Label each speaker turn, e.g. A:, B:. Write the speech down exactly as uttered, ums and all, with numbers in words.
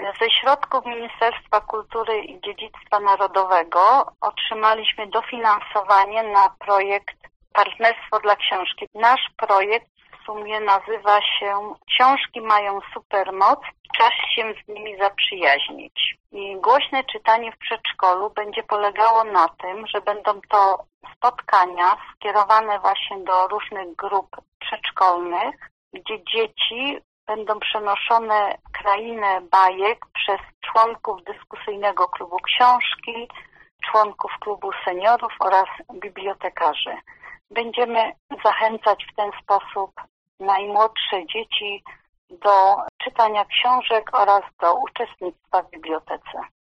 A: Ze środków Ministerstwa Kultury i Dziedzictwa Narodowego otrzymaliśmy dofinansowanie na projekt Partnerstwo dla Książki. Nasz projekt w sumie nazywa się Książki mają supermoc, czas się z nimi zaprzyjaźnić. I głośne czytanie w przedszkolu będzie polegało na tym, że będą to spotkania skierowane właśnie do różnych grup przedszkolnych, gdzie dzieci będą przenoszone krainę bajek przez członków dyskusyjnego klubu książki, członków klubu seniorów oraz bibliotekarzy. Będziemy zachęcać w ten sposób najmłodsze dzieci do czytania książek oraz do uczestnictwa w bibliotece.